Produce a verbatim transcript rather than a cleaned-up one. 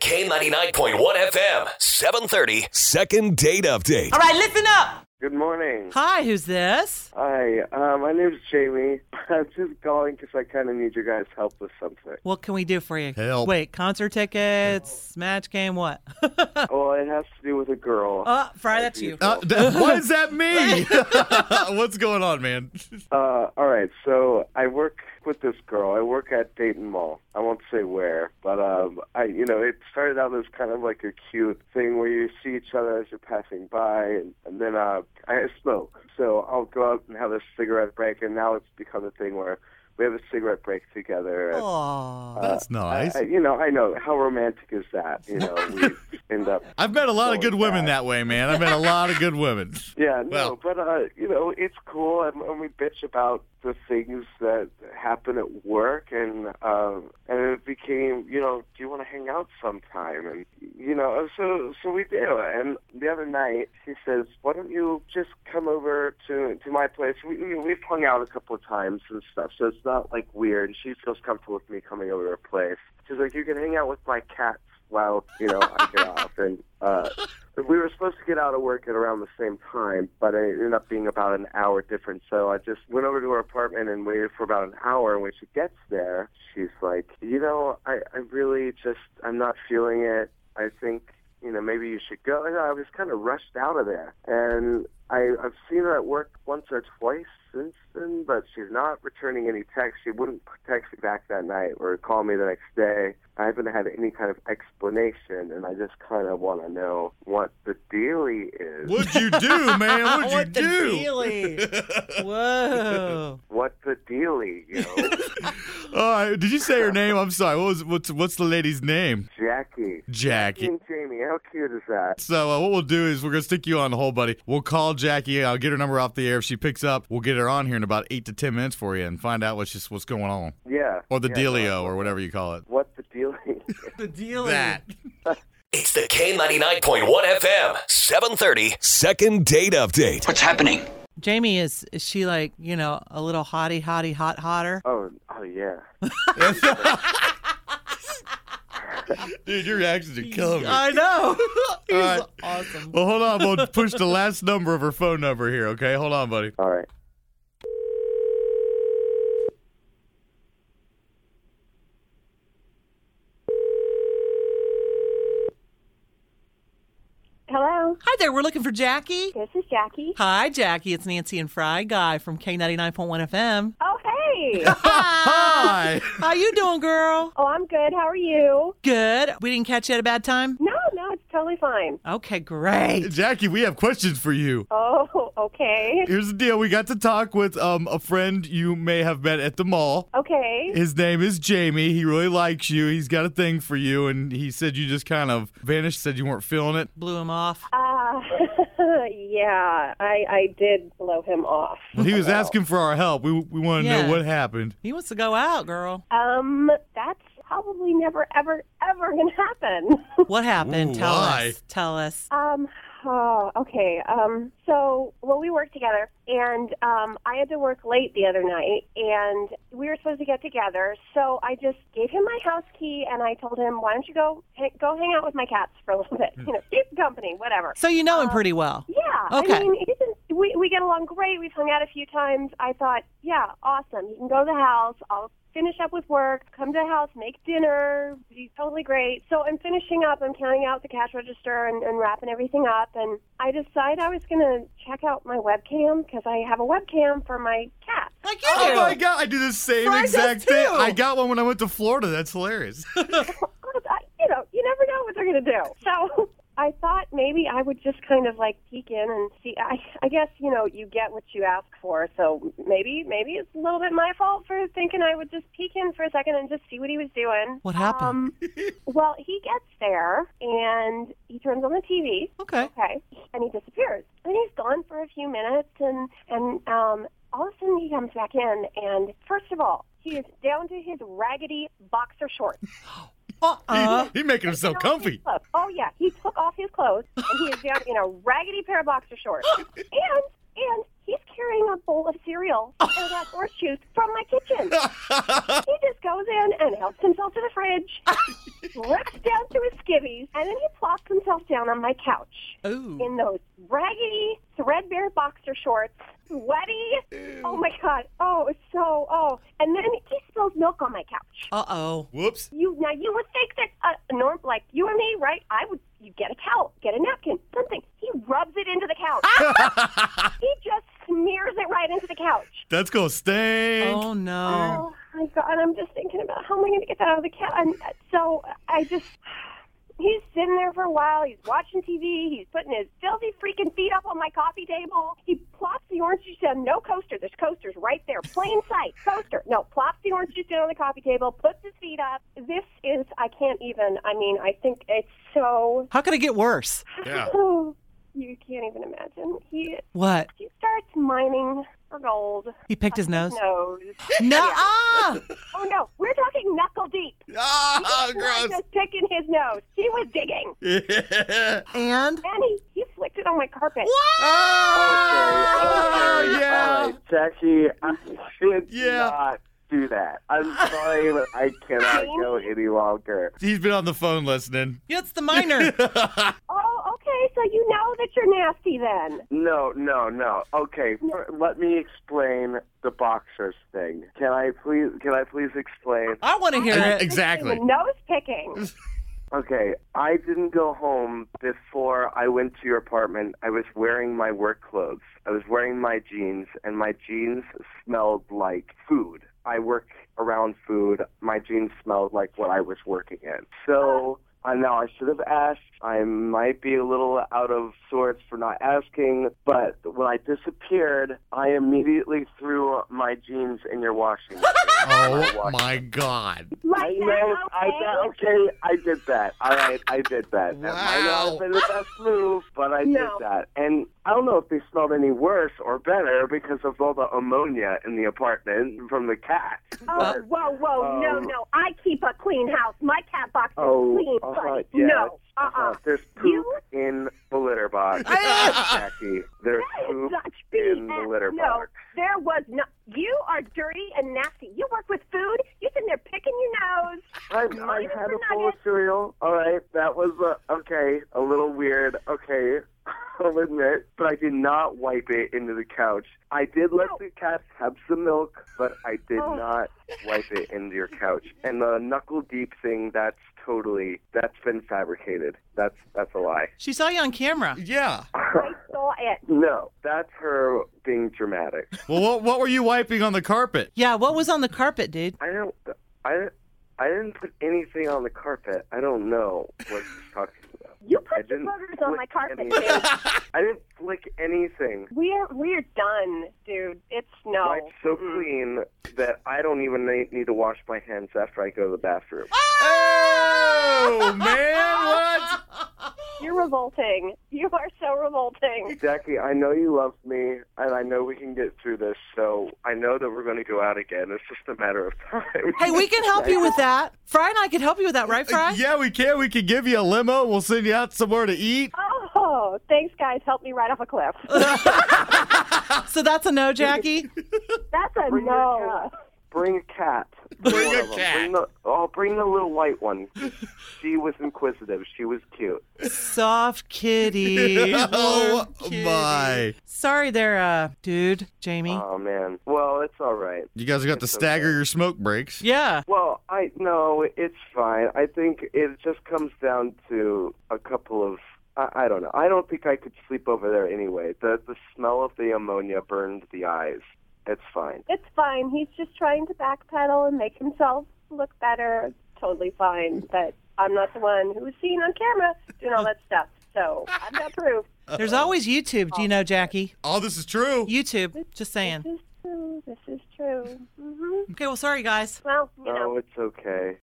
K ninety-nine point one F M, seven thirty. Second date update. All right, listen up. Good morning. Hi, who's this? Hi, uh, my name's Jamie. I'm just calling because I kind of need your guys' help with something. What can we do for you? Help. Wait, concert tickets, match game, what? Well, it has to do with a girl. Oh, Fry, that's you. Uh, th- what does that mean? What's going on, man? Uh, all right, so I work with this girl. I work at Dayton Mall. I won't say where, but um, I, you know, it started out as kind of like a cute thing where you see each other as you're passing by, and, and then uh, I smoke. So I'll go out and have a cigarette break, and now it's become a thing where we have a cigarette break together. And, Aw. That's nice. I, I, you know, I know. How romantic is that? You know, we end up... I've met a lot of good going women back. that way, man. I've met a lot of good women. Yeah, no, Well. but, uh, you know, it's cool, and, and we bitch about the things that happen at work, and um, and it became, you know, do you want to hang out sometime? And, you know, so so we do. And the other night, she says, why don't you just come over to to my place? We, we, we've hung out a couple of times and stuff, so it's not, like, weird. She feels comfortable with me coming over to her place. She's like, you can hang out with my cats while, you know, I get off. And uh, we were supposed to get out of work at around the same time, but it ended up being about an hour difference. So I just went over to her apartment and waited for about an hour. And when she gets there, she's like, you know, I, I really just, I'm not feeling it. I think, you know, maybe you should go. And I was kind of rushed out of there. And I, I've seen her at work once or twice since then, but she's not returning any texts. She wouldn't text me back that night or call me the next day. I haven't had any kind of explanation, and I just kind of want to know what the dealie is. What'd you do, man? What'd you what the do? dealie? Whoa. What the dealie, you know? All right. Did you say her name? I'm sorry. What was what's what's the lady's name? Jackie. Jackie. And Jamie, how cute is that? So uh, what we'll do is we're gonna stick you on the hold, buddy. We'll call Jackie. I'll get her number off the air. If she picks up, we'll get her on here in about eight to ten minutes for you and find out what's just what's going on, Yeah. or the yeah, dealio, no, or whatever you call it. What the dealie? The dealie. That. It's the K ninety-nine point one F M, seven thirty. Second date update. What's happening? Jamie, is, is she like, you know, a little hottie, hottie, hot, hotter? Oh, oh yeah. Dude, your reactions are killing me. I know. He's All right. awesome. Well, hold on. We'll push the last number of her phone number here, okay? Hold on, buddy. All right. Hello, Hi there. We're looking for Jackie. this is Jackie. Hi, Jackie. It's Nancy and Fry Guy from K ninety-nine point one F M. Oh, hey. Hi. How you doing, girl? Oh, I'm good. How are you? Good. We didn't catch you at a bad time? No, no, it's totally fine. Okay, great. Jackie, we have questions for you. Oh, okay. Here's the deal. We got to talk with um, a friend you may have met at the mall. Okay. His name is Jamie. He really likes you. He's got a thing for you, and he said you just kind of vanished, said you weren't feeling it. Blew him off. Uh, yeah, I, I did blow him off. Well, he was asking for our help. We we want to Yeah. know what happened. He wants to go out, girl. Um, that's probably never, ever, ever gonna happen. What happened? Ooh, Tell why? us. Tell us. um, oh, okay. Um, so, well, we worked together, and um, I had to work late the other night, and we were supposed to get together. So I just gave him my house key, and I told him, "Why don't you go ha- go hang out with my cats for a little bit? You know, keep company, whatever." So you know him pretty well. Yeah. Okay. I mean, it isn't, we we get along great. We've hung out a few times. I thought, yeah, awesome. You can go to the house. I'll finish up with work, come to the house, make dinner. He's totally great. So I'm finishing up. I'm counting out the cash register and, and wrapping everything up. And I decided I was going to check out my webcam because I have a webcam for my cat. Like you Oh do. my God, I do the same Fry does exact thing. too. I got one when I went to Florida. That's hilarious. I, you know, you never know what they're going to do. So I thought maybe I would just kind of like peek in and see. I, I guess, you know, you get what you ask for. So maybe maybe it's a little bit my fault for thinking I would just peek in for a second and just see what he was doing. What happened? Um, well, he gets there and he turns on the T V. Okay. Okay. And he disappears. And he's gone for a few minutes and, and um, all of a sudden he comes back in. And first of all, he is down to his raggedy boxer shorts. Uh-uh. He making himself comfy. Clothes. Oh, yeah. He took off his clothes, and he is down in a raggedy pair of boxer shorts. and and he's carrying a bowl of cereal and a glass of orange juice from my kitchen. He just goes in and helps himself to the fridge, slips down to his skivvies, and then he plops himself down on my couch Ooh. in those raggedy, threadbare boxer shorts, sweaty. Ew. Oh, my God. Oh, it's so, oh. And then he spills milk on my couch. Uh-oh. Whoops. You Now, you would think that, uh, norm, like you and me, right? I would, you get a towel, get a napkin, something. He rubs it into the couch. He just smears it right into the couch. That's gonna stink. Oh, no. Oh, my God. I'm just thinking about how am I going to get that out of the couch. And so I just, he's sitting there for a while. He's watching T V. He's putting his filthy freaking feet up on my coffee table. He plops the orange juice down. No coaster. There's coasters right there. Plain sight. Coaster. No, plops the orange juice down on the coffee table, puts his feet up. This is, I can't even, I mean, I think it's so. How could it get worse? Yeah. You can't even imagine. He What? he starts mining for gold. He picked his nose? Nose. No. Oh, no. We're talking knuckle deep. Ah, He was not gross. just picking his nose. He was digging. Yeah. And? And he, he flicked it on my carpet. Oh, Okay, yeah. all right, Jackie, I should Yeah. not do that. I'm sorry, but I cannot go any longer. He's been on the phone listening. It's the minor. Oh, okay. So you know that you're nasty then. No, no, no. Okay, for, let me explain the boxers thing. Can I please? Can I please explain? I want to hear it. Exactly. The nose picking. Okay, I didn't go home before I went to your apartment. I was wearing my work clothes. I was wearing my jeans, and my jeans smelled like food. I work around food. My jeans smelled like what I was working in. So uh, now I should have asked. I might be a little out of sorts for not asking, but when I disappeared, I immediately threw my jeans in your washing machine. Oh, my God. I Like know, that, I okay? that, okay, I did that. All right, I did that. That might not have been the best move, but I No. did that. And I don't know if they smelled any worse or better because of all the ammonia in the apartment from the cat. Oh, But, whoa, whoa, no, um, no. I keep a clean house. My cat box is Oh, clean, uh-huh, buddy. yeah, No, uh-huh. uh-uh. There's poop You- in the litter box, Jackie. There's That is poop such in B S. the litter no, box. there was no. You are dirty and nasty. You work with food. You're sitting there picking your nose. I, I Eating had for a bowl of nuggets. cereal. All right, that was uh, okay, a little weird. Okay, I'll admit, but I did not wipe it into the couch. I did let No. the cats have some milk, but I did Oh. not wipe it into your couch. And the knuckle deep thing, that's totally that's been fabricated. That's that's a lie. She saw you on camera. Yeah. I saw it. No, that's her being dramatic. Well, what, what were you wiping on the carpet? Yeah, what was on the carpet, dude? I don't. I. I didn't put anything on the carpet. I don't know what she's talking about. You I put your didn't boogers on flick my carpet, anything. dude. I didn't flick anything. We're we're done, dude. It's no. Mine's so clean that I don't even need, need to wash my hands after I go to the bathroom. Oh, man, what? You're revolting. You are so revolting. Jackie, I know you love me, and I know we can get through this, so I know that we're going to go out again. It's just a matter of time. Hey, we can help you with that. Fry and I can help you with that, right, Fry? Yeah, we can. We can give you a limo. We'll send you out somewhere to eat. Oh, thanks, guys. Help me right off a cliff. So that's a no, Jackie? That's a Bring your no. cat. Bring a cat. Bring One a of them. cat. Bring the, oh, bring the little white one. She was inquisitive. She was cute. Soft kitty. Oh, warm kitty. my. Sorry there, uh, dude, Jamie. Oh, man. Well, it's all right. You guys got to It's stagger okay. your smoke breaks. Yeah. Well, I no, it's fine. I think it just comes down to a couple of I, I don't know. I don't think I could sleep over there anyway. The the smell of the ammonia burned the eyes. It's fine. It's fine. He's just trying to backpedal and make himself look better. It's totally fine. But I'm not the one who was seen on camera doing all that stuff. So I've got proof. There's always YouTube, do you know, Jackie? Oh, this is true. YouTube. Just saying. This is true. This is true. hmm Okay, well, sorry, guys. Well, you know. Oh, it's okay.